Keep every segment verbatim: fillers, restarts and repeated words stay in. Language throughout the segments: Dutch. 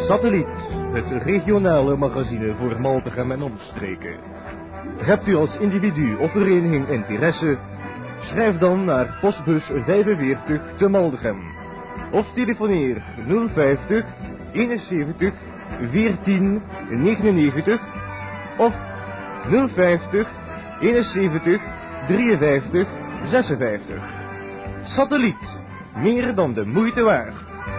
Satelliet, het regionale magazine voor Maltegem en omstreken. Hebt u als individu of vereniging interesse? Schrijf dan naar postbus vijfenveertig te Maldegem. Of telefoneer nul vijftig eenenzeventig veertien negenennegentig of nul vijftig eenenzeventig drieënvijftig zesenvijftig. Satelliet, meer dan de moeite waard.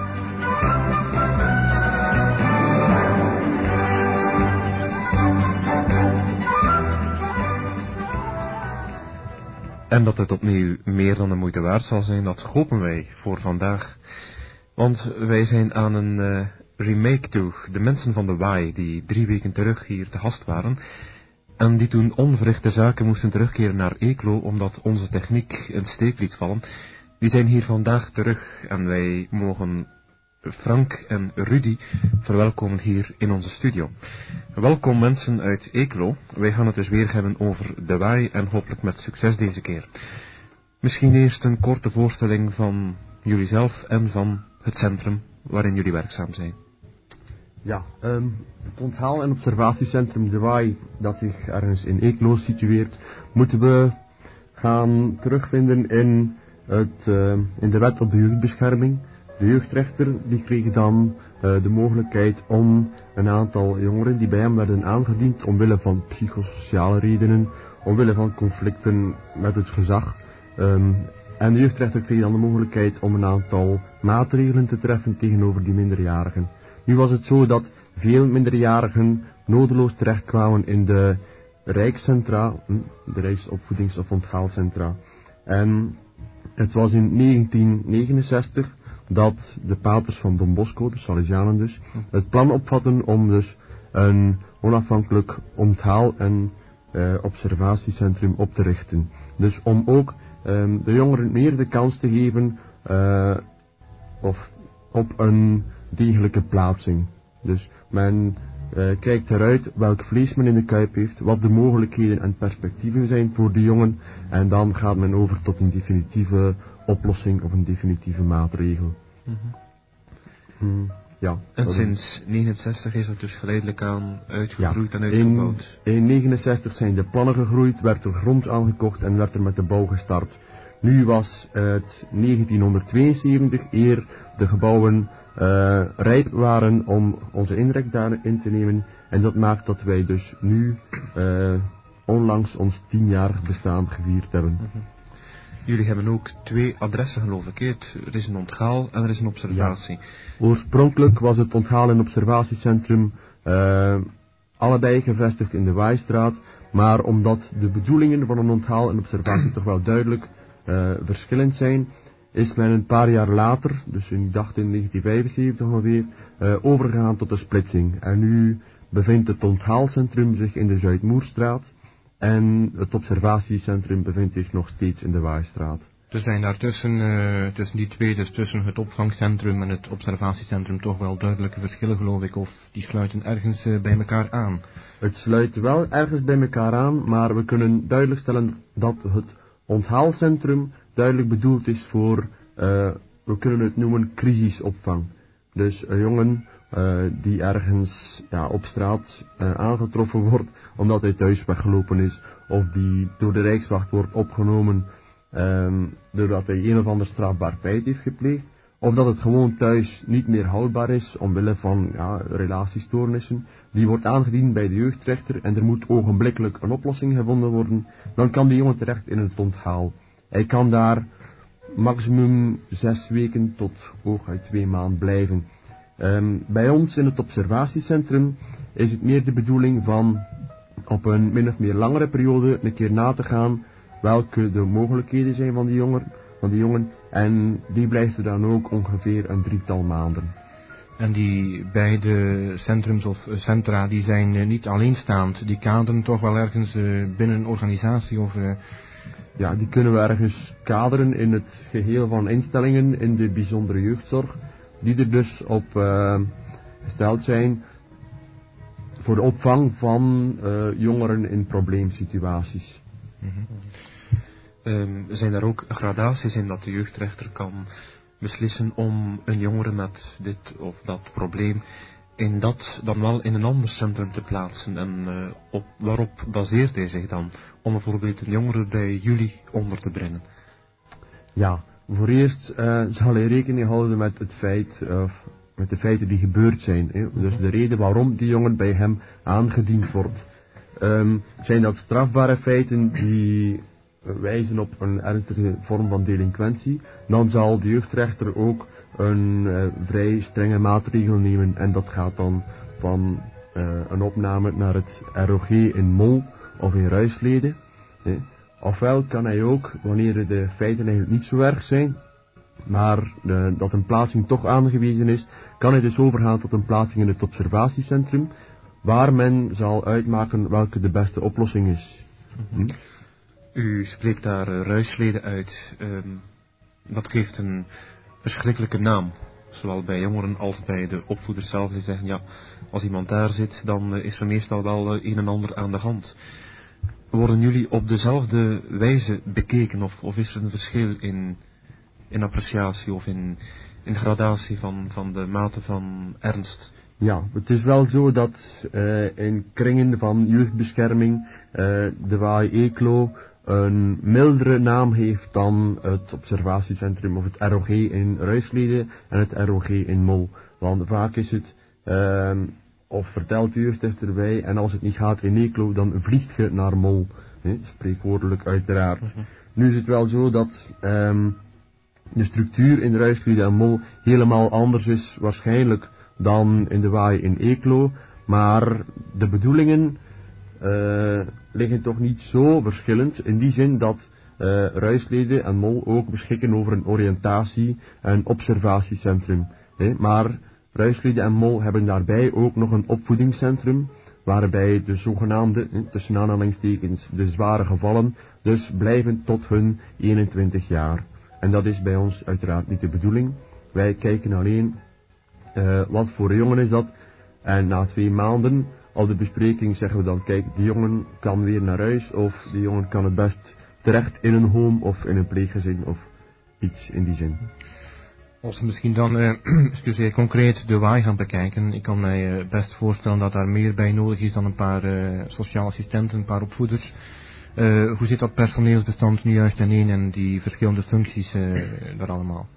En dat het opnieuw meer dan de moeite waard zal zijn, dat hopen wij voor vandaag. Want wij zijn aan een uh, remake toe. De mensen van de Waai, die drie weken terug hier te gast waren, en die toen onverrichte zaken moesten terugkeren naar Eeklo, omdat onze techniek een steek liet vallen, die zijn hier vandaag terug. En wij mogen Frank en Rudy verwelkomen hier in onze studio. Welkom mensen uit Eeklo. Wij gaan het dus weer hebben over de Waai en hopelijk met succes deze keer. Misschien eerst een korte voorstelling van jullie zelf en van het centrum waarin jullie werkzaam zijn. Ja, um, het onthaal- en observatiecentrum De Waai, dat zich ergens in Eeklo situeert, moeten we gaan terugvinden in, het, uh, in de wet op de jeugdbescherming. De jeugdrechter die kreeg dan uh, de mogelijkheid om een aantal jongeren die bij hem werden aangediend omwille van psychosociale redenen, omwille van conflicten met het gezag. Um, en de jeugdrechter kreeg dan de mogelijkheid om een aantal maatregelen te treffen tegenover die minderjarigen. Nu was het zo dat veel minderjarigen nodeloos terechtkwamen in de Rijkscentra, de Rijksopvoedings- of Onthaalcentra. En het was in negentien negenenzestig dat de paters van Don Bosco, de Salesianen dus, het plan opvatten om dus een onafhankelijk onthaal- en uh, observatiecentrum op te richten. Dus om ook um, de jongeren meer de kans te geven uh, of op een degelijke plaatsing. Dus men uh, kijkt eruit welk vlees men in de kuip heeft, wat de mogelijkheden en perspectieven zijn voor de jongen, en dan gaat men over tot een definitieve oplossing of een definitieve maatregel. Mm-hmm. Mm, ja, en sinds negenenzestig is het dus geleidelijk aan uitgegroeid ja, en uitgebouwd. In, in negenenzestig zijn de plannen gegroeid, werd er grond aangekocht en werd er met de bouw gestart. Nu was het negentienhonderdtweeënzeventig eer de gebouwen uh, rijp waren om onze intrek daarin te nemen. En dat maakt dat wij dus nu uh, onlangs ons tienjarig bestaan gevierd hebben. Mm-hmm. Jullie hebben ook twee adressen geloof ik. Er is een onthaal en er is een observatie. Ja. Oorspronkelijk was het onthaal- en observatiecentrum uh, allebei gevestigd in de Waaistraat. Maar omdat de bedoelingen van een onthaal en observatie toch wel duidelijk uh, verschillend zijn, is men een paar jaar later, dus ik dacht in negentien vijfenzeventig ongeveer, uh, overgegaan tot de splitsing. En nu bevindt het onthaalcentrum zich in de Zuidmoerstraat en het observatiecentrum bevindt zich nog steeds in de Waaistraat. Er zijn daar tussen, uh, tussen die twee, dus tussen het opvangcentrum en het observatiecentrum, toch wel duidelijke verschillen geloof ik, of die sluiten ergens uh, bij elkaar aan? Het sluit wel ergens bij elkaar aan, maar we kunnen duidelijk stellen dat het onthaalcentrum duidelijk bedoeld is voor, uh, we kunnen het noemen, crisisopvang. Dus een jongen uh, die ergens ja, op straat uh, aangetroffen wordt omdat hij thuis weggelopen is, of die door de Rijkswacht wordt opgenomen um, doordat hij een of ander strafbaar feit heeft gepleegd, of dat het gewoon thuis niet meer houdbaar is omwille van ja, relatiestoornissen, die wordt aangediend bij de jeugdrechter en er moet ogenblikkelijk een oplossing gevonden worden, dan kan die jongen terecht in het onthaal. Hij kan daar maximum zes weken tot hooguit twee maanden blijven. Um, bij ons in het observatiecentrum is het meer de bedoeling van op een min of meer langere periode een keer na te gaan welke de mogelijkheden zijn van die jongen, van die jongen en die blijft er dan ook ongeveer een drietal maanden. En die beide centrums of centra die zijn uh, niet alleenstaand, die kaderen toch wel ergens uh, binnen een organisatie of... Uh... Ja, die kunnen we ergens kaderen in het geheel van instellingen in de bijzondere jeugdzorg, die er dus op uh, gesteld zijn voor de opvang van uh, jongeren in probleemsituaties. Mm-hmm. Um, zijn er ook gradaties in dat de jeugdrechter kan beslissen om een jongere met dit of dat probleem in dat dan wel in een ander centrum te plaatsen. En uh, op, waarop baseert hij zich dan? Om bijvoorbeeld een jongere bij jullie onder te brengen. Ja, voor eerst uh, zal hij rekening houden met het feit, uh, met de feiten die gebeurd zijn. Hè? Dus de reden waarom die jongen bij hem aangediend wordt. Um, zijn dat strafbare feiten die wijzen op een ernstige vorm van delinquentie, dan zal de jeugdrechter ook een uh, vrij strenge maatregel nemen en dat gaat dan van uh, een opname naar het R O G in Mol of in Ruislede. Hè. Ofwel kan hij ook, wanneer de feiten eigenlijk niet zo erg zijn, maar uh, dat een plaatsing toch aangewezen is, kan hij dus overgaan tot een plaatsing in het observatiecentrum, waar men zal uitmaken welke de beste oplossing is. Hm? U spreekt daar uh, Ruislede uit. Um, dat geeft een verschrikkelijke naam. Zowel bij jongeren als bij de opvoeders zelf. Die zeggen, ja, als iemand daar zit, dan uh, is er meestal wel uh, een en ander aan de hand. Worden jullie op dezelfde wijze bekeken? Of, of is er een verschil in, in appreciatie of in, in gradatie van, van de mate van ernst? Ja, het is wel zo dat uh, in kringen van jeugdbescherming uh, de W A I Eeklo een mildere naam heeft dan het observatiecentrum of het R O G in Ruislede en het R O G in Mol. Want vaak is het, uh, of vertelt de jeugdrechter erbij, en als het niet gaat in Eeklo, dan vliegt je naar Mol. He, spreekwoordelijk uiteraard. Mm-hmm. Nu is het wel zo dat um, de structuur in Ruislede en Mol helemaal anders is waarschijnlijk dan in de W A I in Eeklo, maar de bedoelingen uh, liggen toch niet zo verschillend, in die zin dat uh, Ruislede en Mol ook beschikken over een oriëntatie- en observatiecentrum. He, maar Ruislede en Mol hebben daarbij ook nog een opvoedingscentrum, waarbij de zogenaamde, tussen aanhalingstekens, de zware gevallen, dus blijven tot hun eenentwintig jaar. En dat is bij ons uiteraard niet de bedoeling. Wij kijken alleen Uh, wat voor een jongen is dat? En na twee maanden, al de bespreking, zeggen we dan, kijk, die jongen kan weer naar huis, of die jongen kan het best terecht in een home of in een pleeggezin, of iets in die zin. Als we misschien dan, uh, excuseer, concreet de W A I gaan bekijken, ik kan mij uh, best voorstellen dat daar meer bij nodig is dan een paar uh, sociale assistenten, een paar opvoeders. Uh, hoe zit dat personeelsbestand nu juist ineen en die verschillende functies uh, daar allemaal?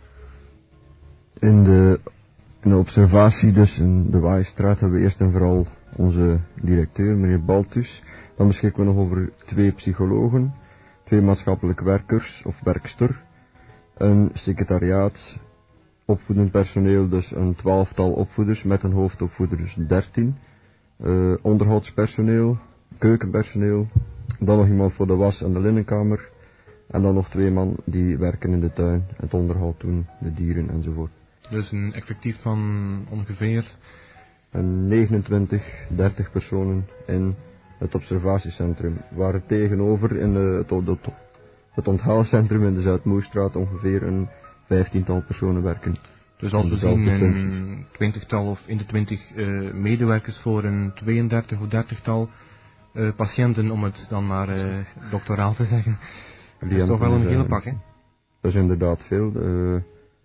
In de In de observatie, dus in de W A I-straat, hebben we eerst en vooral onze directeur, meneer Baltus. Dan beschikken we nog over twee psychologen, twee maatschappelijke werkers of werkster, een secretariaat, opvoedend personeel, dus een twaalftal opvoeders met een hoofdopvoeder, dus dertien. Uh, onderhoudspersoneel, keukenpersoneel, dan nog iemand voor de was en de linnenkamer, en dan nog twee man die werken in de tuin, het onderhoud doen, de dieren enzovoort. Dus een effectief van ongeveer? En negenentwintig, dertig personen in het observatiecentrum. Waar het tegenover in de, het, het, het onthaalcentrum in de Zuidmoerstraat ongeveer een vijftiental personen werken. Dus als we zien een twintigtal of in de twintig uh, medewerkers voor een tweeëndertig of dertigtal uh, patiënten, om het dan maar uh, doctoraal te zeggen. Dat is toch wel een hele pak, hè? Dat is inderdaad veel. Uh,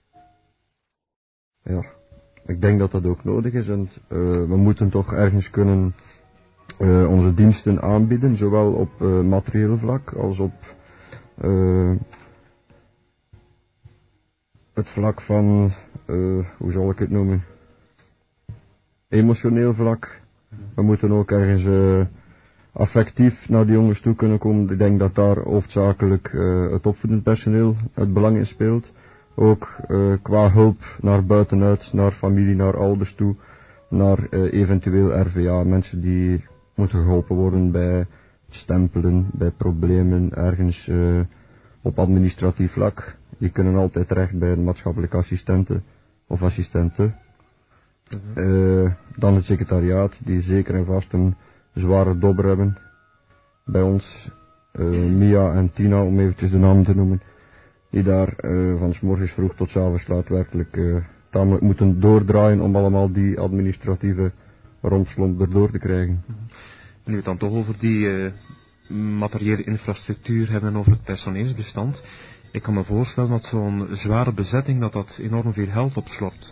Ja, ik denk dat dat ook nodig is en uh, we moeten toch ergens kunnen uh, onze diensten aanbieden, zowel op uh, materieel vlak als op uh, het vlak van, uh, hoe zal ik het noemen, emotioneel vlak. We moeten ook ergens uh, affectief naar die jongens toe kunnen komen. Ik denk dat daar hoofdzakelijk uh, het opvoedend personeel het belang in speelt. Ook uh, qua hulp naar buitenuit, naar familie, naar ouders toe, naar uh, eventueel R V A, mensen die moeten geholpen worden bij stempelen, bij problemen, ergens uh, op administratief vlak. Die kunnen altijd terecht bij de maatschappelijke assistenten of assistenten. Mm-hmm. Uh, dan het secretariaat, die zeker en vast een zware dobber hebben bij ons. Uh, Mia en Tina, om eventjes de naam te noemen. Die daar uh, van 's morgens vroeg tot 's avonds laat werkelijk uh, tamelijk moeten doordraaien om allemaal die administratieve rompslomp erdoor te krijgen. Nu we het dan toch over die uh, materiële infrastructuur hebben en over het personeelsbestand. Ik kan me voorstellen dat zo'n zware bezetting dat dat enorm veel geld opslorpt.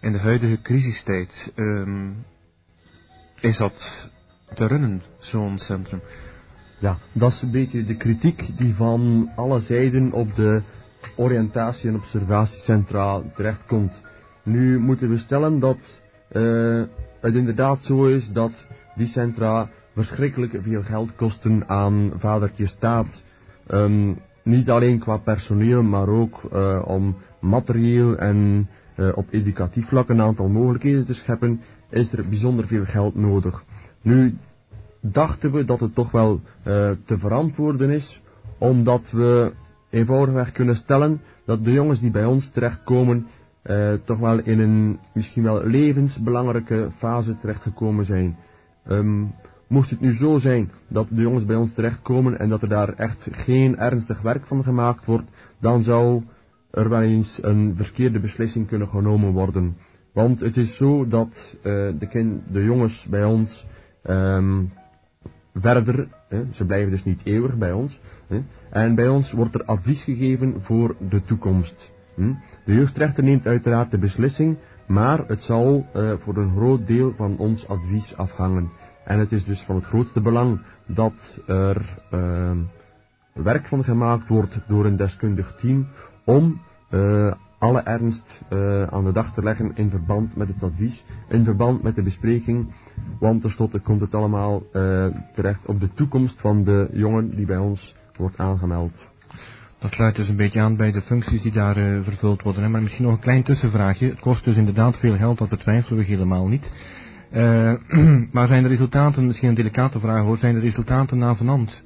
in de huidige crisistijd, um, is dat te runnen, zo'n centrum? Ja, dat is een beetje de kritiek die van alle zijden op de oriëntatie- en observatiecentra terechtkomt. Nu moeten we stellen dat uh, het inderdaad zo is dat die centra verschrikkelijk veel geld kosten aan vadertje staat. Um, niet alleen qua personeel, maar ook uh, om materieel en uh, op educatief vlak een aantal mogelijkheden te scheppen, is er bijzonder veel geld nodig. Nu dachten we dat het toch wel uh, te verantwoorden is, omdat we eenvoudigweg kunnen stellen dat de jongens die bij ons terechtkomen uh, toch wel in een misschien wel levensbelangrijke fase terechtgekomen zijn. Um, moest het nu zo zijn dat de jongens bij ons terechtkomen en dat er daar echt geen ernstig werk van gemaakt wordt, dan zou er wel eens een verkeerde beslissing kunnen genomen worden. Want het is zo dat uh, de, kind, de jongens bij ons um, verder, hè, ze blijven dus niet eeuwig bij ons, hè, en bij ons wordt er advies gegeven voor de toekomst. Hm. De jeugdrechter neemt uiteraard de beslissing, maar het zal uh, voor een groot deel van ons advies afhangen. En het is dus van het grootste belang dat er uh, werk van gemaakt wordt door een deskundig team om uh, alle ernst uh, aan de dag te leggen in verband met het advies, in verband met de bespreking, want tenslotte komt het allemaal uh, terecht op de toekomst van de jongen die bij ons wordt aangemeld. Dat sluit dus een beetje aan bij de functies die daar uh, vervuld worden. Hè? Maar misschien nog een klein tussenvraagje. Het kost dus inderdaad veel geld, dat betwijfelen we helemaal niet. Uh, maar zijn de resultaten, misschien een delicate vraag hoor, zijn de resultaten navenant?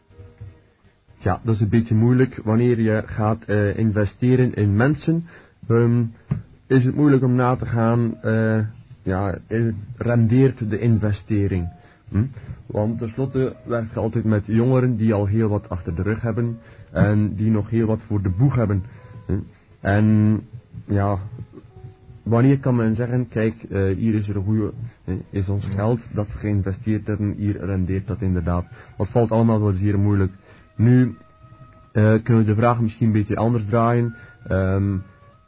Ja, dat is een beetje moeilijk. Wanneer je gaat uh, investeren in mensen, um, is het moeilijk om na te gaan, uh, ja, rendeert de investering. Hm? Want tenslotte werkt je altijd met jongeren die al heel wat achter de rug hebben en die nog heel wat voor de boeg hebben. Hm? En ja, wanneer kan men zeggen, kijk, uh, hier is er een goede, uh, is ons geld dat we geïnvesteerd hebben, hier rendeert dat inderdaad. Dat valt allemaal wel zeer moeilijk. Nu uh, kunnen we de vraag misschien een beetje anders draaien. Um,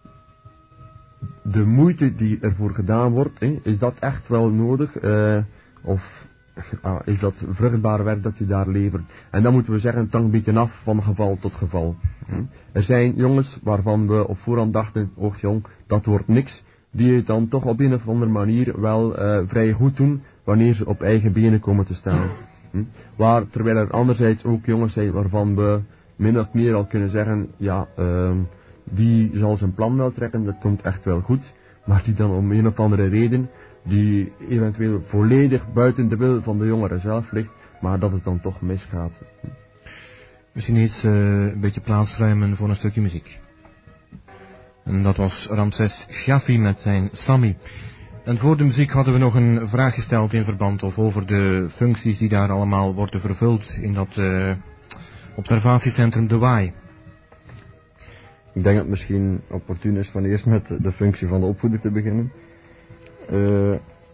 de moeite die ervoor gedaan wordt, eh, is dat echt wel nodig? Uh, of uh, is dat vruchtbaar werk dat je daar levert? En dan moeten we zeggen, het hangt een beetje af van geval tot geval. Hm? Er zijn jongens waarvan we op voorhand dachten, och jong, dat wordt niks. Die het dan toch op een of andere manier wel uh, vrij goed doen, wanneer ze op eigen benen komen te staan. Hm? Waar, terwijl er anderzijds ook jongens zijn waarvan we min of meer al kunnen zeggen, ja, uh, die zal zijn plan wel trekken, dat komt echt wel goed, maar die dan om een of andere reden, die eventueel volledig buiten de wil van de jongeren zelf ligt, maar dat het dan toch misgaat. Misschien eens uh, een beetje plaatsruimen voor een stukje muziek. En dat was Ramses Shaffi met zijn Sami. En voor de muziek hadden we nog een vraag gesteld in verband of over de functies die daar allemaal worden vervuld in dat uh, observatiecentrum De Waai. Ik denk dat het misschien opportun is van eerst met de functie van de opvoeder te beginnen. Uh,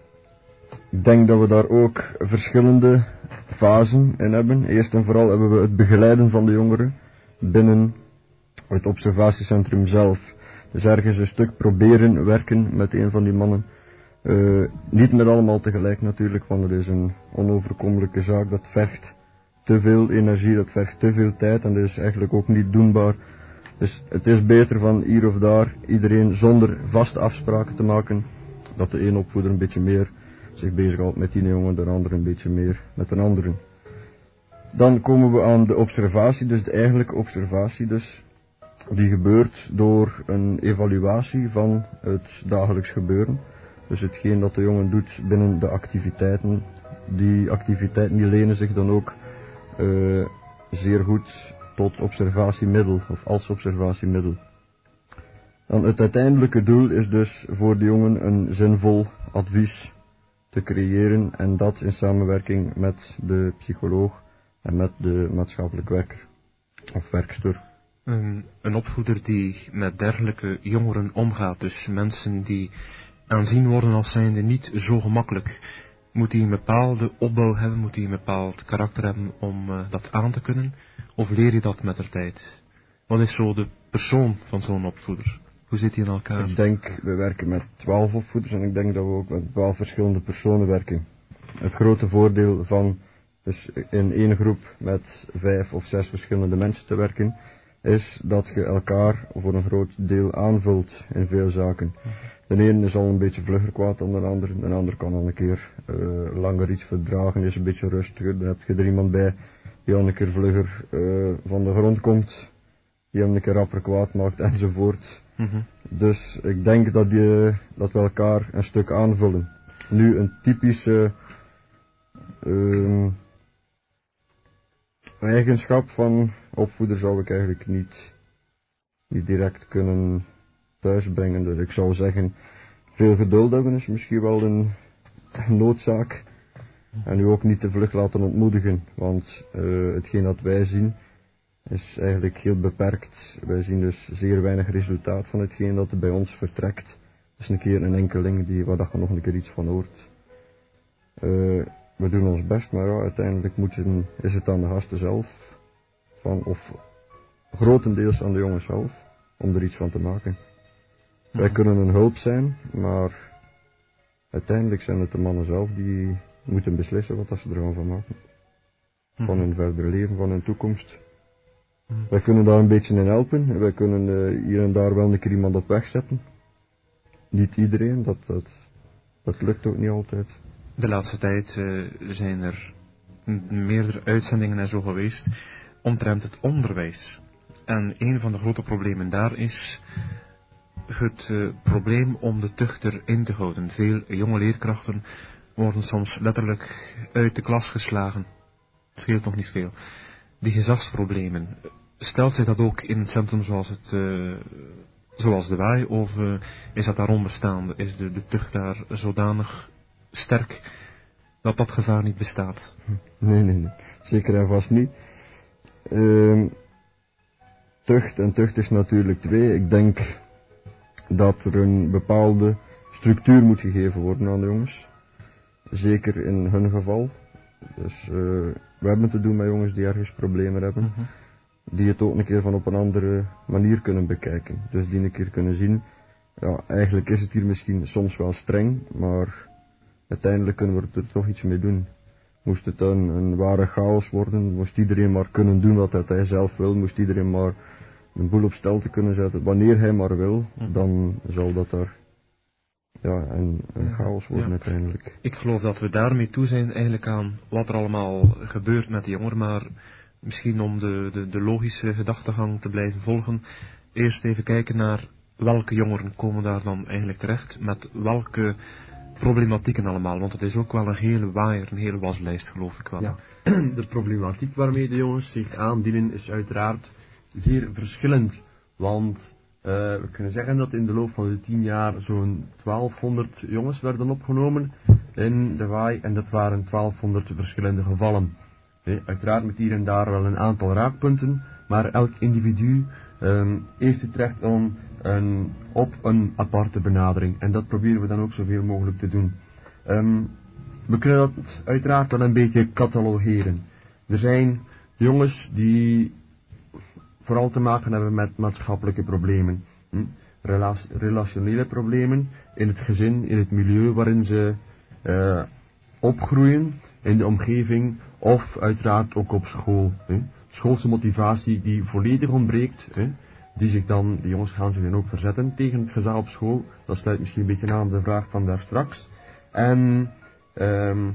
ik denk dat we daar ook verschillende fasen in hebben. Eerst en vooral hebben we het begeleiden van de jongeren binnen het observatiecentrum zelf. Dus ergens een stuk proberen werken met een van die mannen. Uh, niet met allemaal tegelijk natuurlijk, want het is een onoverkomelijke zaak. Dat vergt te veel energie, dat vergt te veel tijd en dat is eigenlijk ook niet doenbaar. Dus het is beter van hier of daar iedereen zonder vaste afspraken te maken. Dat de een opvoeder een beetje meer zich bezighoudt met die jongen, de ander een beetje meer met een andere. Dan komen we aan de observatie, dus de eigenlijke observatie. Dus die gebeurt door een evaluatie van het dagelijks gebeuren. Dus hetgeen dat de jongen doet binnen de activiteiten. Die activiteiten die lenen zich dan ook uh, zeer goed tot observatiemiddel of als observatiemiddel. Dan het uiteindelijke doel is dus voor de jongen een zinvol advies te creëren en dat in samenwerking met de psycholoog en met de maatschappelijk werker of werkster. Een, een opvoeder die met dergelijke jongeren omgaat, dus mensen die aanzien worden als zijnde niet zo gemakkelijk. Moet hij een bepaalde opbouw hebben, moet hij een bepaald karakter hebben om uh, dat aan te kunnen? Of leer je dat met de tijd? Wat is zo de persoon van zo'n opvoeder? Hoe zit die in elkaar? Ik denk, we werken met twaalf opvoeders en ik denk dat we ook met twaalf verschillende personen werken. Het grote voordeel van dus in één groep met vijf of zes verschillende mensen te werken, is dat je elkaar voor een groot deel aanvult in veel zaken. De ene is al een beetje vlugger kwaad dan de ander, de ander kan al een keer uh, langer iets verdragen, is een beetje rustiger. Dan heb je er iemand bij die al een keer vlugger uh, van de grond komt, die hem een keer rapper kwaad maakt enzovoort. Mm-hmm. Dus ik denk dat, je, dat we elkaar een stuk aanvullen. Nu een typische uh, eigenschap van opvoeder zou ik eigenlijk niet, niet direct kunnen thuisbrengen. Dus ik zou zeggen, veel geduld hebben is misschien wel een noodzaak. En u ook niet te vlug laten ontmoedigen, want uh, hetgeen dat wij zien is eigenlijk heel beperkt. Wij zien dus zeer weinig resultaat van hetgeen dat er bij ons vertrekt. Dus een keer een enkeling die, waar dat je nog een keer iets van hoort. Uh, we doen ons best, maar ja, uiteindelijk moeten, is het aan de gasten zelf, van, of grotendeels aan de jongens zelf, om er iets van te maken. Ja. Wij kunnen een hulp zijn, maar uiteindelijk zijn het de mannen zelf die moeten beslissen wat ze er van maken. Hm. Van hun verdere leven, van hun toekomst. Hm. Wij kunnen daar een beetje in helpen. Wij kunnen uh, hier en daar wel een keer iemand op weg zetten. Niet iedereen, dat, dat, dat lukt ook niet altijd. De laatste tijd uh, zijn er meerdere uitzendingen en zo geweest omtrent het onderwijs. En een van de grote problemen daar is het uh, probleem om de tucht erin te houden. Veel jonge leerkrachten worden soms letterlijk uit de klas geslagen. Het scheelt nog niet veel. Die gezagsproblemen, stelt zich dat ook in het centrum zoals, het, uh, zoals de Waai, of uh, is dat daar onbestaande? Is de, de tucht daar zodanig sterk dat dat gevaar niet bestaat? Nee, nee, nee. Zeker en vast niet. Uh, tucht en tucht is natuurlijk twee. Ik denk dat er een bepaalde structuur moet gegeven worden aan de jongens. Zeker in hun geval. Dus uh, we hebben te doen met jongens die ergens problemen hebben. Mm-hmm. Die het ook een keer van op een andere manier kunnen bekijken. Dus die een keer kunnen zien. Ja, eigenlijk is het hier misschien soms wel streng. Maar uiteindelijk kunnen we er toch iets mee doen. Moest het een, een ware chaos worden. Moest iedereen maar kunnen doen wat hij zelf wil. Moest iedereen maar een boel op stel te kunnen zetten. Wanneer hij maar wil. Mm-hmm. Dan zal dat daar... Ja, en een chaos worden ja. uiteindelijk. Ik geloof dat we daarmee toe zijn eigenlijk aan wat er allemaal gebeurt met de jongeren, maar misschien om de, de, de logische gedachtegang te blijven volgen, eerst even kijken naar welke jongeren komen daar dan eigenlijk terecht, met welke problematieken allemaal, want het is ook wel een hele waaier, een hele waslijst geloof ik wel. Ja, de problematiek waarmee de jongens zich aandienen is uiteraard zeer verschillend, want... Uh, we kunnen zeggen dat in de loop van de tien jaar zo'n twaalfhonderd jongens werden opgenomen in de Waai en dat waren twaalfhonderd verschillende gevallen. Nee, uiteraard met hier en daar wel een aantal raakpunten, maar elk individu um, heeft het recht om een, op een aparte benadering en dat proberen we dan ook zoveel mogelijk te doen. Um, we kunnen dat uiteraard wel een beetje catalogeren. Er zijn jongens die vooral te maken hebben met maatschappelijke problemen. Hm? Rela- relationele problemen in het gezin, in het milieu waarin ze uh, opgroeien, in de omgeving of uiteraard ook op school. Hè? Schoolse motivatie die volledig ontbreekt, hè? Die zich dan, die jongens gaan zich dan ook verzetten tegen het gezag op school. Dat sluit misschien een beetje aan op de vraag van daar straks. En um,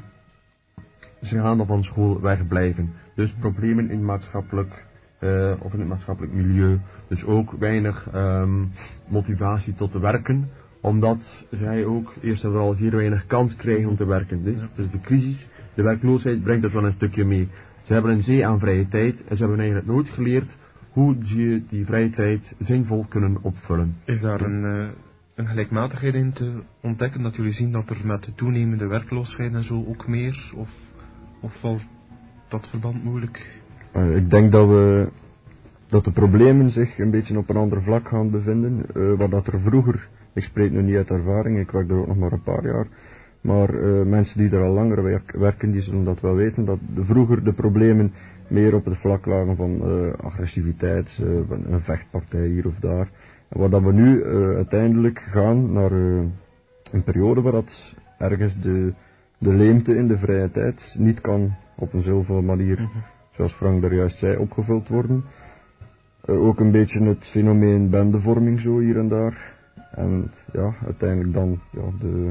ze gaan dan van school wegblijven. Dus problemen in maatschappelijk Uh, of in het maatschappelijk milieu. Dus ook weinig um, motivatie tot te werken. Omdat zij ook eerst en vooral zeer weinig kans krijgen om te werken. Dus, ja. dus de crisis, de werkloosheid brengt dat wel een stukje mee. Ze hebben een zee aan vrije tijd. En ze hebben eigenlijk nooit geleerd hoe ze die vrije tijd zinvol kunnen opvullen. Is daar een, uh, een gelijkmatigheid in te ontdekken? Dat jullie zien dat er met de toenemende werkloosheid en zo ook meer? Of, of valt dat verband moeilijk? Uh, ik denk dat we dat de problemen zich een beetje op een ander vlak gaan bevinden, uh, waar dat er vroeger, ik spreek nu niet uit ervaring, ik werk er ook nog maar een paar jaar, maar uh, mensen die er al langer werk, werken, die zullen dat wel weten, dat de, vroeger de problemen meer op het vlak lagen van uh, agressiviteit, uh, een vechtpartij hier of daar, En waar dat we nu uh, uiteindelijk gaan naar uh, een periode waar dat ergens de, de leemte in de vrije tijd niet kan op een zoveel manier, mm-hmm. zoals Frank daar juist zei, opgevuld worden. Uh, ook een beetje het fenomeen bendevorming zo hier en daar. En ja, uiteindelijk dan ja, de,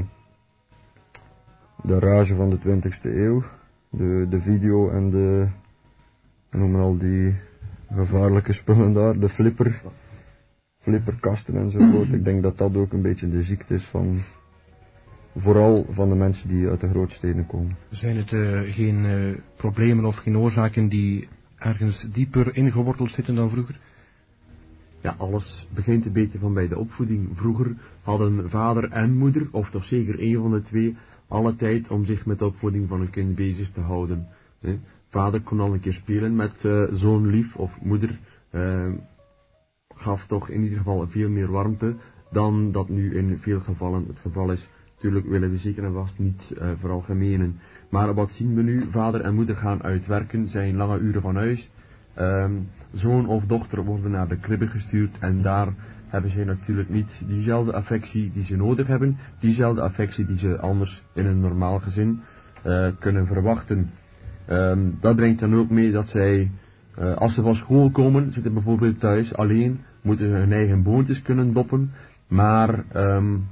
de rage van de twintigste eeuw. De, de video en de, noem al die gevaarlijke spullen daar, de flipper, flipperkasten enzovoort. Ik denk dat dat ook een beetje de ziekte is van, vooral van de mensen die uit de grootsteden komen. Zijn het uh, geen uh, problemen of geen oorzaken die ergens dieper ingeworteld zitten dan vroeger? Ja, alles begint een beetje van bij de opvoeding. Vroeger hadden vader en moeder, of toch zeker één van de twee, alle tijd om zich met de opvoeding van een kind bezig te houden. He. Vader kon al een keer spelen met uh, zo'n lief, of moeder uh, gaf toch in ieder geval veel meer warmte dan dat nu in veel gevallen het geval is. Natuurlijk willen we zeker en vast niet uh, veralgemenen. Maar wat zien we nu? Vader en moeder gaan uitwerken, zijn lange uren van huis. Um, zoon of dochter worden naar de kribbe gestuurd en daar hebben zij natuurlijk niet diezelfde affectie die ze nodig hebben, diezelfde affectie die ze anders in een normaal gezin uh, kunnen verwachten. Um, dat brengt dan ook mee dat zij, uh, als ze van school komen, zitten bijvoorbeeld thuis alleen, moeten ze hun eigen boontjes kunnen doppen, maar um,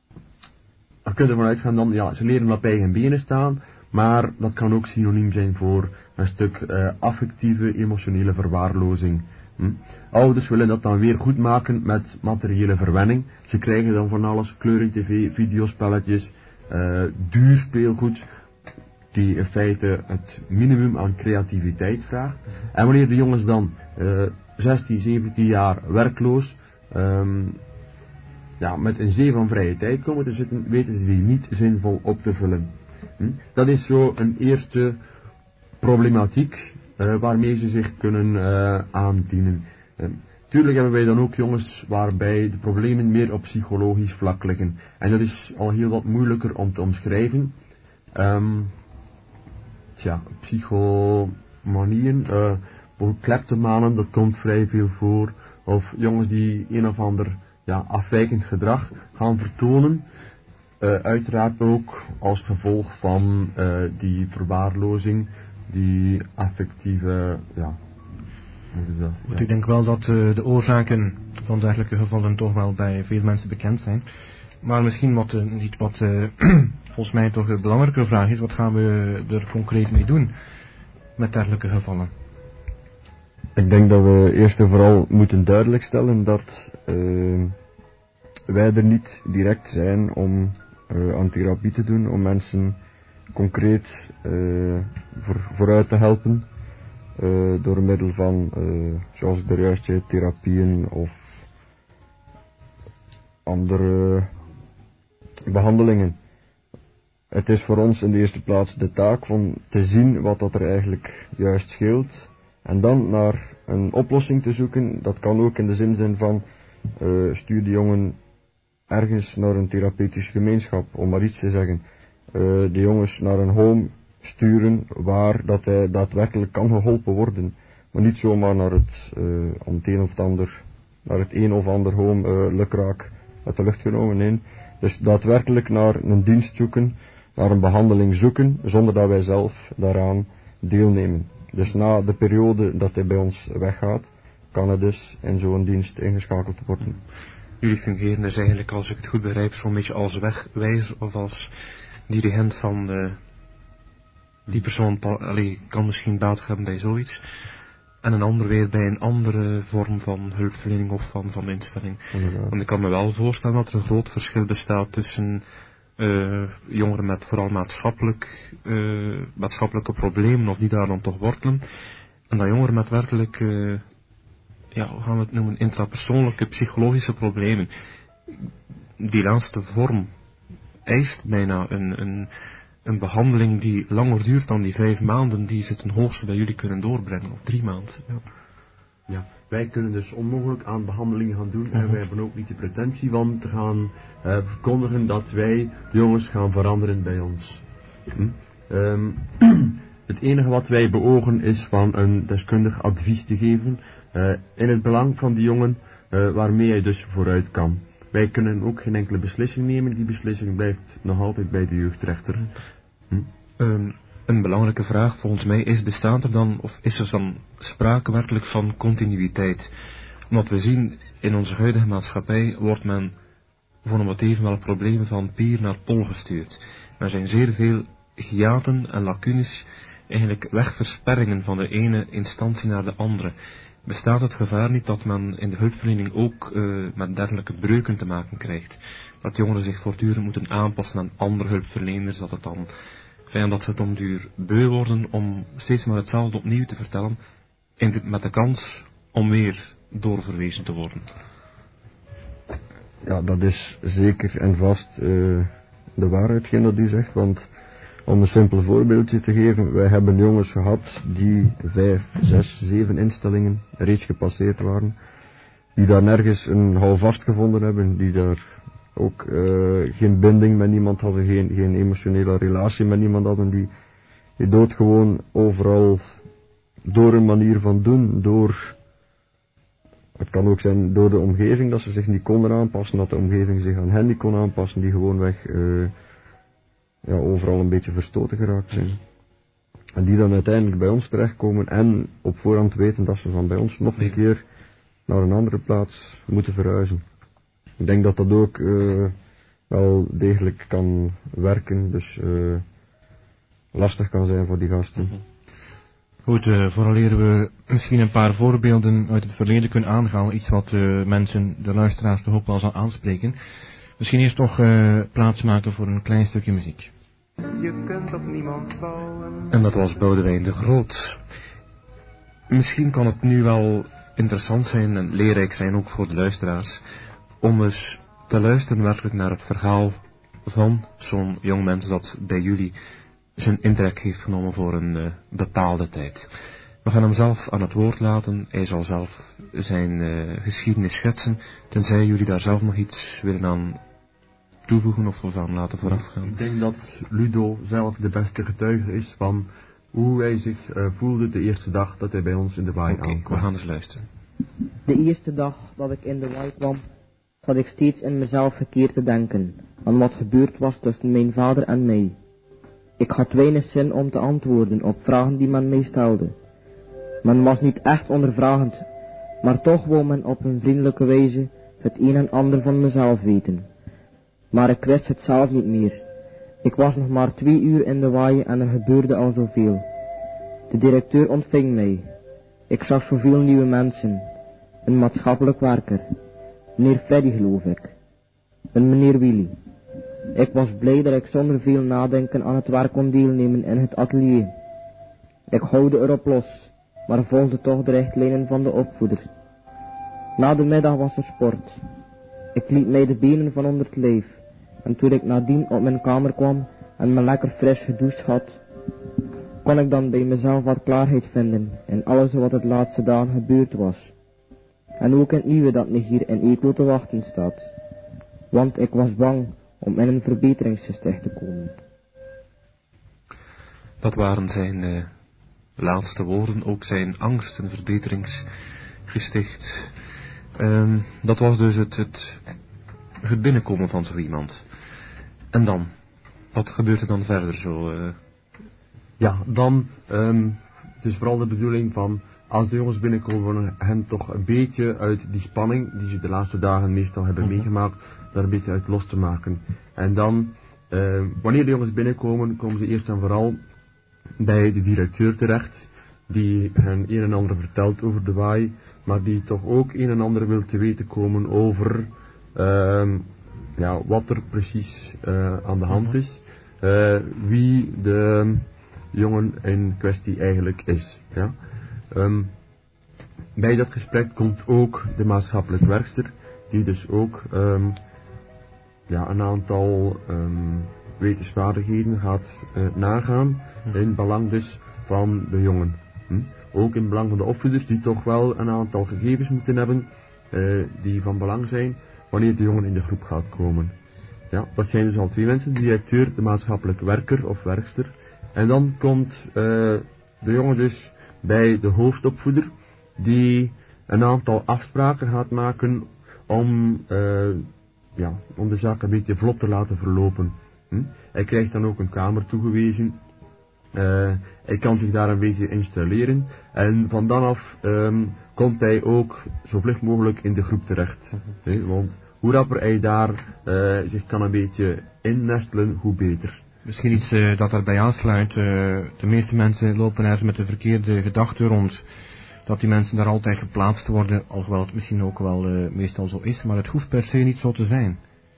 er kunnen we vanuit gaan dan, ja, ze leren op eigen benen staan, maar dat kan ook synoniem zijn voor een stuk uh, affectieve, emotionele verwaarlozing. Hm? Ouders willen dat dan weer goed maken met materiële verwenning. Ze krijgen dan van alles, kleuren tv, videospelletjes, uh, duur speelgoed, die in feite het minimum aan creativiteit vraagt. En wanneer de jongens dan uh, zestien, zeventien jaar werkloos, um, ja, met een zee van vrije tijd komen te zitten, weten ze die niet zinvol op te vullen. Hm? Dat is zo een eerste problematiek uh, waarmee ze zich kunnen uh, aandienen. Uh, tuurlijk hebben wij dan ook jongens waarbij de problemen meer op psychologisch vlak liggen. En dat is al heel wat moeilijker om te omschrijven. Um, tja, psychomanieën, uh, kleptomanen, dat komt vrij veel voor. Of jongens die een of ander ja, afwijkend gedrag gaan vertonen. Uh, uiteraard ook als gevolg van uh, die verwaarlozing, die affectieve, ja, hoe is dat? Want ja. ik denk wel dat uh, de oorzaken van dergelijke gevallen toch wel bij veel mensen bekend zijn. Maar misschien wat, uh, niet wat uh, volgens mij toch een belangrijke vraag is, wat gaan we er concreet mee doen met dergelijke gevallen? Ik denk dat we eerst en vooral moeten duidelijk stellen dat uh, wij er niet direct zijn om uh, aan therapie te doen, om mensen concreet uh, voor, vooruit te helpen uh, door middel van, uh, zoals ik er juist zei, therapieën of andere behandelingen. Het is voor ons in de eerste plaats de taak van te zien wat dat er eigenlijk juist scheelt en dan naar een oplossing te zoeken. Dat kan ook in de zin zijn van uh, stuur de jongen ergens naar een therapeutische gemeenschap, om maar iets te zeggen. Uh, de jongens naar een home sturen waar dat hij daadwerkelijk kan geholpen worden. Maar niet zomaar naar het, uh, om het een of het ander, naar het een of ander home uh, lukraak uit de lucht genomen. Nee. Dus daadwerkelijk naar een dienst zoeken, naar een behandeling zoeken, zonder dat wij zelf daaraan deelnemen. Dus na de periode dat hij bij ons weggaat, kan hij dus in zo'n dienst ingeschakeld worden. Jullie fungeren dus eigenlijk, als ik het goed begrijp, zo'n beetje als wegwijzer of als dirigent van de, die persoon allee, kan misschien baat hebben bij zoiets. En een ander weer bij een andere vorm van hulpverlening of van, van instelling. Inderdaad. Want ik kan me wel voorstellen dat er een groot verschil bestaat tussen uh, jongeren met vooral maatschappelijk, uh, maatschappelijke problemen of die daar dan toch wortelen. En dan jongeren met werkelijk, uh, ja, hoe gaan we het noemen, intrapersoonlijke psychologische problemen. Die laatste vorm eist bijna een, een, een behandeling die langer duurt dan die vijf maanden die ze ten hoogste bij jullie kunnen doorbrengen, of drie maanden. Ja. Ja, wij kunnen dus onmogelijk aan behandelingen gaan doen en wij hebben ook niet de pretentie van te gaan uh, verkondigen dat wij de jongens gaan veranderen bij ons. Hm? Um, het enige wat wij beogen is van een deskundig advies te geven uh, in het belang van die jongen uh, waarmee hij dus vooruit kan. Wij kunnen ook geen enkele beslissing nemen, die beslissing blijft nog altijd bij de jeugdrechter. Hm? Um, een belangrijke vraag volgens mij is, bestaat er dan, of is er dan sprake werkelijk van continuïteit? Omdat we zien, in onze huidige maatschappij wordt men voor een wat evenwel problemen van pier naar pol gestuurd. Er zijn zeer veel hiaten en lacunes, eigenlijk wegversperringen van de ene instantie naar de andere. Bestaat het gevaar niet dat men in de hulpverlening ook uh, met dergelijke breuken te maken krijgt? Dat jongeren zich voortdurend moeten aanpassen aan andere hulpverleners, dat het dan, en dat ze het om duur beu worden om steeds maar hetzelfde opnieuw te vertellen, in de, met de kans om weer doorverwezen te worden. Ja, dat is zeker en vast uh, de waarheid, hetgeen dat u zegt, want om een simpel voorbeeldje te geven, wij hebben jongens gehad die vijf, zes, zeven instellingen reeds gepasseerd waren, die daar nergens een houvast gevonden hebben, die daar ook uh, geen binding met niemand hadden, geen, geen emotionele relatie met niemand hadden, die, die doodgewoon overal door een manier van doen, door, het kan ook zijn door de omgeving, dat ze zich niet konden aanpassen, dat de omgeving zich aan hen niet kon aanpassen, die gewoonweg uh, ja, overal een beetje verstoten geraakt zijn. En die dan uiteindelijk bij ons terechtkomen en op voorhand weten dat ze van bij ons nog een keer naar een andere plaats moeten verhuizen. Ik denk dat dat ook uh, wel degelijk kan werken, dus uh, lastig kan zijn voor die gasten. Mm-hmm. Goed, uh, vooraleer we misschien een paar voorbeelden uit het verleden kunnen aangaan, iets wat uh, mensen, de luisteraars toch ook wel zal aanspreken. Misschien eerst toch uh, plaatsmaken voor een klein stukje muziek. Je kunt op niemand bouwen. En dat was Boudewijn de Groot. Misschien kan het nu wel interessant zijn en leerrijk zijn ook voor de luisteraars, om eens te luisteren werkelijk naar het verhaal van zo'n jong mens dat bij jullie zijn intrek heeft genomen voor een uh, bepaalde tijd. We gaan hem zelf aan het woord laten, hij zal zelf zijn uh, geschiedenis schetsen, tenzij jullie daar zelf nog iets willen aan toevoegen of we aan laten voorafgaan. Ik denk dat Ludo zelf de beste getuige is van hoe hij zich uh, voelde de eerste dag dat hij bij ons in de waai okay, aankwam. We gaan eens luisteren. De eerste dag dat ik in de waai kwam, zat ik steeds in mezelf verkeerd te denken aan wat gebeurd was tussen mijn vader en mij. Ik had weinig zin om te antwoorden op vragen die men mij stelde. Men was niet echt ondervragend, maar toch wou men op een vriendelijke wijze het een en ander van mezelf weten. Maar ik wist het zelf niet meer. Ik was nog maar twee uur in de waai en er gebeurde al zoveel. De directeur ontving mij. Ik zag zoveel nieuwe mensen. Een maatschappelijk werker. Meneer Freddy geloof ik. Een meneer Willy. Ik was blij dat ik zonder veel nadenken aan het werk kon deelnemen in het atelier. Ik houde erop los, maar volgde toch de richtlijnen van de opvoeder. Na de middag was er sport. Ik liet mij de benen van onder het lijf, en toen ik nadien op mijn kamer kwam en me lekker fris gedoucht had, kon ik dan bij mezelf wat klaarheid vinden in alles wat het laatste dagen gebeurd was. En ook in het nieuwe dat me hier in Eeklo te wachten staat. Want ik was bang om in een verbeteringsgesticht te komen. Dat waren zijn uh, laatste woorden, ook zijn angst en verbeteringsgesticht. Um, dat was dus het, het, het binnenkomen van zo iemand. En dan? Wat gebeurt er dan verder zo? Uh... Ja, dan, um, het is vooral de bedoeling van, als de jongens binnenkomen, hen toch een beetje uit die spanning, die ze de laatste dagen meestal hebben mm-hmm. meegemaakt, daar een beetje uit los te maken. En dan, uh, wanneer de jongens binnenkomen, komen ze eerst en vooral bij de directeur terecht, die hen een en ander vertelt over de waai, maar die toch ook een en ander wil te weten komen over uh, ja, wat er precies uh, aan de hand is, uh, wie de jongen in kwestie eigenlijk is. Ja. Um, bij dat gesprek komt ook de maatschappelijk werkster, die dus ook um, ja, een aantal um, wetenswaardigheden gaat uh, nagaan, in belang dus van de jongen. Hm? Ook in belang van de opvoeders, die toch wel een aantal gegevens moeten hebben, uh, die van belang zijn, wanneer de jongen in de groep gaat komen. Ja, dat zijn dus al twee mensen, de directeur, de maatschappelijk werker of werkster. En dan komt uh, de jongen dus bij de hoofdopvoeder, die een aantal afspraken gaat maken om, uh, ja, om de zaak een beetje vlot te laten verlopen. Hm? Hij krijgt dan ook een kamer toegewezen. Uh, hij kan zich daar een beetje installeren en van dan af um, komt hij ook zo vlug mogelijk in de groep terecht. He, want hoe rapper hij daar uh, zich kan een beetje innestelen, hoe beter. Misschien iets uh, dat daarbij aansluit. Uh, de meeste mensen lopen ergens met de verkeerde gedachten rond. Dat die mensen daar altijd geplaatst worden, alhoewel het misschien ook wel uh, meestal zo is, maar het hoeft per se niet zo te zijn.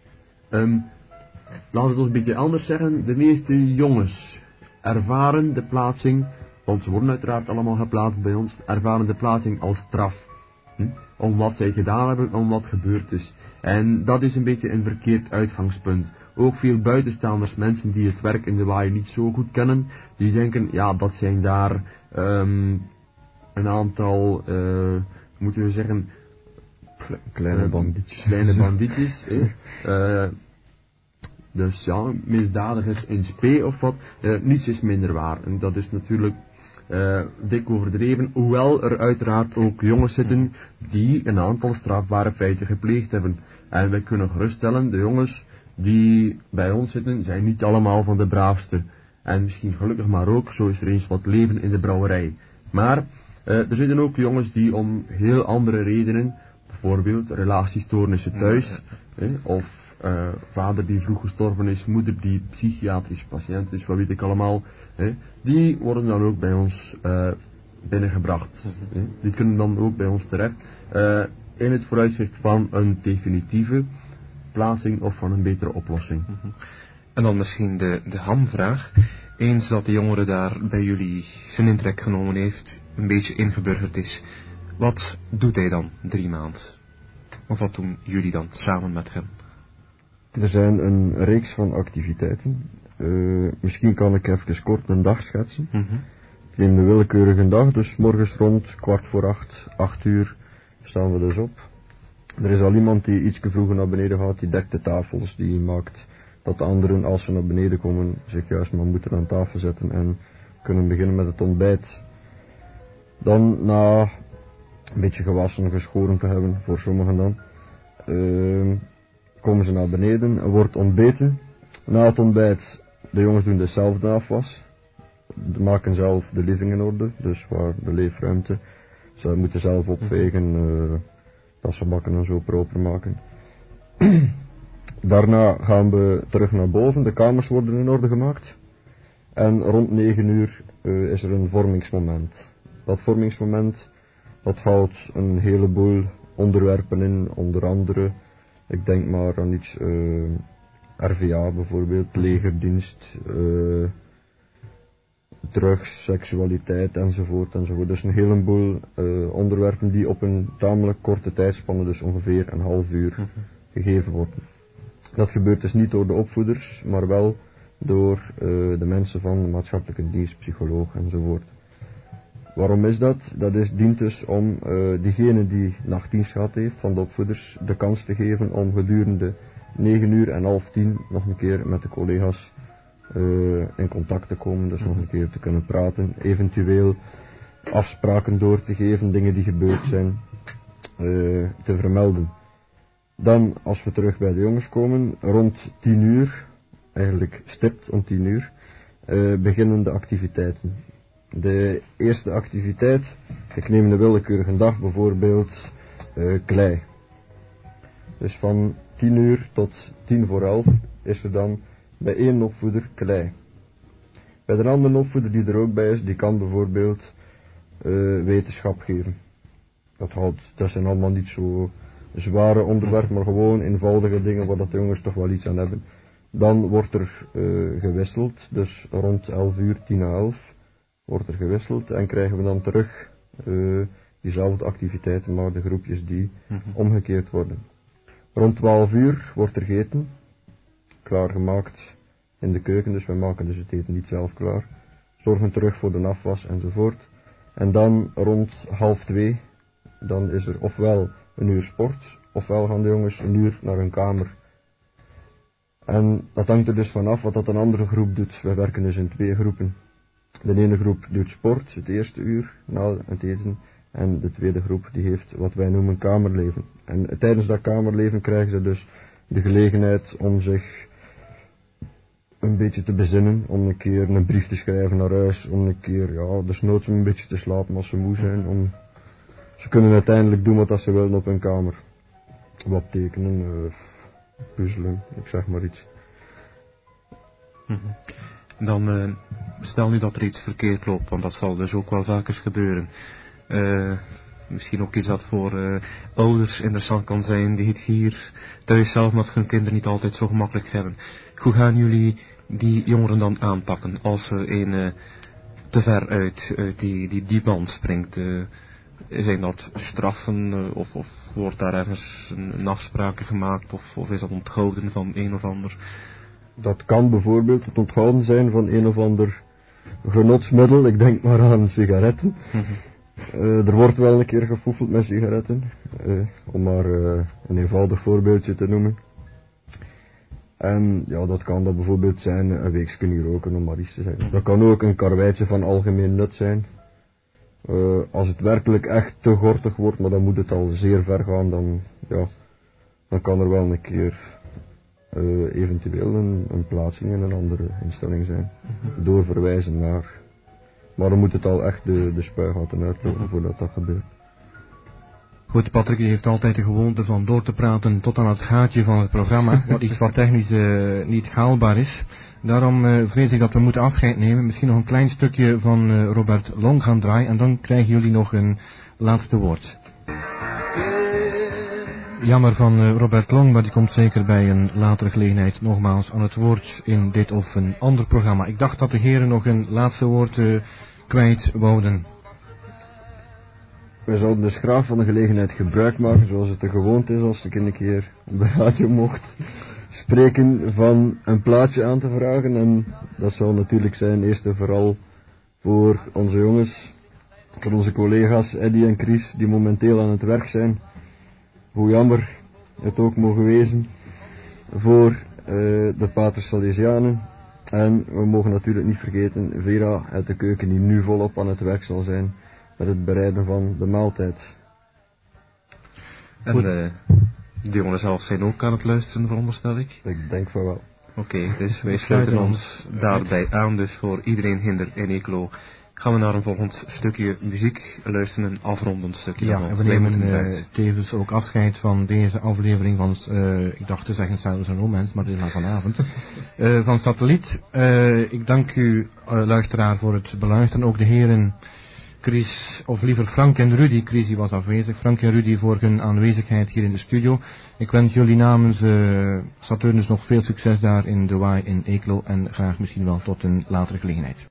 Um, laten we het een beetje anders zeggen. De meeste jongens ervaren de plaatsing, want ze worden uiteraard allemaal geplaatst bij ons, ervaren de plaatsing als straf. Hm? Om wat zij gedaan hebben, om wat gebeurd is. En dat is een beetje een verkeerd uitgangspunt. Ook veel buitenstaanders, mensen die het werk in de waai niet zo goed kennen, die denken, ja, dat zijn daar um, een aantal, uh, moeten we zeggen, kleine bandietjes. Kleine bandietjes, eh. Uh, Dus ja, misdadigers in spe of wat, uh, niets is minder waar. En dat is natuurlijk uh, dik overdreven, hoewel er uiteraard ook jongens zitten die een aantal strafbare feiten gepleegd hebben. En wij kunnen geruststellen, de jongens die bij ons zitten, zijn niet allemaal van de braafste. En misschien gelukkig maar ook, zo is er eens wat leven in de brouwerij. Maar uh, er zitten ook jongens die om heel andere redenen, bijvoorbeeld relatiestoornissen thuis, eh, of Uh, vader die vroeg gestorven is, moeder die psychiatrisch patiënt is, wat weet ik allemaal, hè, die worden dan ook bij ons uh, binnengebracht. Hè. Die kunnen dan ook bij ons terecht, uh, in het vooruitzicht van een definitieve plaatsing of van een betere oplossing. En dan misschien de, de hamvraag. Eens dat de jongere daar bij jullie zijn intrek genomen heeft, een beetje ingeburgerd is, wat doet hij dan drie maanden? Of wat doen jullie dan samen met hem? Er zijn een reeks van activiteiten. Uh, misschien kan ik even kort een dag schetsen. Mm-hmm. Ik neem een willekeurige dag, dus morgens rond kwart voor acht, acht uur staan we dus op. Er is al iemand die iets vroeger naar beneden gaat, die dekt de tafels, die maakt dat de anderen als ze naar beneden komen zich juist maar moeten aan tafel zetten en kunnen beginnen met het ontbijt. Dan na een beetje gewassen, geschoren te hebben, voor sommigen dan, uh, komen ze naar beneden, er wordt ontbeten. Na het ontbijt, de jongens doen dezelfde afwas. Ze maken zelf de living in orde, dus waar de leefruimte. Ze moeten zelf opvegen, uh, tassenbakken en zo proper maken. Daarna gaan we terug naar boven, de kamers worden in orde gemaakt. En rond negen uur uh, is er een vormingsmoment. Dat vormingsmoment, dat houdt een heleboel onderwerpen in, onder andere, ik denk maar aan iets, uh, R V A bijvoorbeeld, legerdienst, uh, drugs, seksualiteit enzovoort enzovoort. Dus een heleboel uh, onderwerpen die op een tamelijk korte tijdspanne, dus ongeveer een half uur, mm-hmm. gegeven worden. Dat gebeurt dus niet door de opvoeders, maar wel door uh, de mensen van de maatschappelijke dienst, psycholoog enzovoort. Waarom is dat? Dat is, dient dus om uh, diegene die nachtdienst gehad heeft van de opvoeders de kans te geven om gedurende negen uur en half tien nog een keer met de collega's uh, in contact te komen, dus nog een keer te kunnen praten, eventueel afspraken door te geven, dingen die gebeurd zijn, uh, te vermelden. Dan, als we terug bij de jongens komen, rond tien uur, eigenlijk stipt om tien uur, uh, beginnen de activiteiten. De eerste activiteit, ik neem een willekeurige dag, bijvoorbeeld uh, klei. Dus van tien uur tot tien voor elf is er dan bij één opvoeder klei. Bij de andere opvoeder die er ook bij is, die kan bijvoorbeeld uh, wetenschap geven. Dat, houdt, dat zijn allemaal niet zo zware onderwerpen, maar gewoon eenvoudige dingen waar dat de jongens toch wel iets aan hebben. Dan wordt er uh, gewisseld, dus rond elf uur, tien na elf. Wordt er gewisseld en krijgen we dan terug uh, diezelfde activiteiten, maar de groepjes die mm-hmm. omgekeerd worden. Rond twaalf uur wordt er gegeten, klaargemaakt in de keuken, dus wij maken dus het eten niet zelf klaar. Zorgen terug voor de afwas enzovoort. En dan rond half twee, dan is er ofwel een uur sport, ofwel gaan de jongens een uur naar hun kamer. En dat hangt er dus vanaf wat dat een andere groep doet. Wij werken dus in twee groepen. De ene groep doet sport, het eerste uur na het eten, En de tweede groep die heeft wat wij noemen kamerleven. En tijdens dat kamerleven krijgen ze dus de gelegenheid om zich een beetje te bezinnen, om een keer een brief te schrijven naar huis, om een keer, ja, desnoods een beetje te slapen als ze moe zijn. Om, ze kunnen uiteindelijk doen wat ze willen op hun kamer. Wat tekenen, uh, puzzelen, ik zeg maar iets. Mm-hmm. Dan uh, stel nu dat er iets verkeerd loopt, want dat zal dus ook wel vaak eens gebeuren. Uh, misschien ook iets wat voor uh, ouders interessant kan zijn die het hier thuis zelf met hun kinderen niet altijd zo gemakkelijk hebben. Hoe gaan jullie die jongeren dan aanpakken als er een uh, te ver uit, uit die, die, die band springt? Uh, zijn dat straffen uh, of, of wordt daar ergens een, een afspraak gemaakt of, of is dat onthouden van een of ander? Dat kan bijvoorbeeld het onthouden zijn van een of ander genotsmiddel, ik denk maar aan sigaretten. Mm-hmm. Uh, er wordt wel een keer gefoefeld met sigaretten, uh, om maar uh, een eenvoudig voorbeeldje te noemen. En ja, dat kan dat bijvoorbeeld zijn een weekje niet roken, om maar iets te zeggen. Dat kan ook een karweitje van algemeen nut zijn. Uh, als het werkelijk echt te gortig wordt, maar dan moet het al zeer ver gaan, dan, ja, dan kan er wel een keer uh, eventueel een, een plaatsing in een andere instelling zijn. Mm-hmm. Doorverwijzen naar. Maar dan moet het al echt de, de spuigaten uitlopen mm-hmm. voordat dat gebeurt. Goed, Patrick heeft altijd de gewoonte van door te praten tot aan het gaatje van het programma, wat iets wat technisch uh, niet haalbaar is. Daarom uh, vrees ik dat we moeten afscheid nemen. Misschien nog een klein stukje van uh, Robert Long gaan draaien en dan krijgen jullie nog een laatste woord. Jammer van uh, Robert Long, maar die komt zeker bij een latere gelegenheid nogmaals aan het woord in dit of een ander programma. Ik dacht dat de heren nog een laatste woord uh, kwijt wouden. Wij zouden dus graag van de gelegenheid gebruik maken, zoals het de gewoonte is als ik een keer op de radio mocht spreken, van een plaatsje aan te vragen. En dat zou natuurlijk zijn eerst en vooral voor onze jongens, voor onze collega's Eddie en Chris, die momenteel aan het werk zijn. Hoe jammer het ook mogen wezen, voor uh, de Paters Salesianen. En we mogen natuurlijk niet vergeten Vera uit de keuken, die nu volop aan het werk zal zijn met het bereiden van de maaltijd. En uh, de jongen zelf zijn ook aan het luisteren, veronderstel ik? Ik denk van wel. Oké, okay, dus wij sluiten ons daarbij aan. Dus voor iedereen hinder in Eeklo gaan we naar een volgend stukje muziek luisteren, een afrondend stukje. Ja, en we nemen uh, tevens ook afscheid van deze aflevering van, uh, ik dacht te zeggen Silence and Romance, maar het is maar vanavond, uh, van Satelliet. Uh, ik dank u, uh, luisteraar, voor het beluisteren. Ook de heren Chris, of liever Frank en Rudy. Chris die was afwezig. Frank en Rudy voor hun aanwezigheid hier in de studio. Ik wens jullie namens uh, Saturnus nog veel succes daar in de Waai in Eeklo en graag misschien wel tot een latere gelegenheid.